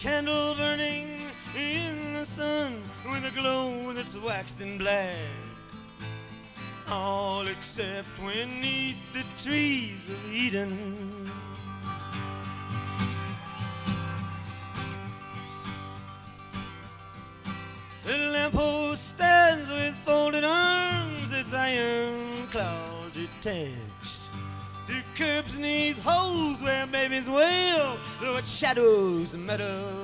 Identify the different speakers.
Speaker 1: Candle burning in the sun with a glow that's waxed and black, all except when 'neath the trees of Eden. The lamppost stands with folded arms, its iron claws attached. The curbs 'neath holes where babies wail, though it shadows the meadow.